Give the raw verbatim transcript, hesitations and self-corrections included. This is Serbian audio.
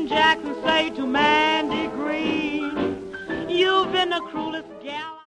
Jim Jackson say to Mandy Green, you've been the cruelest gal.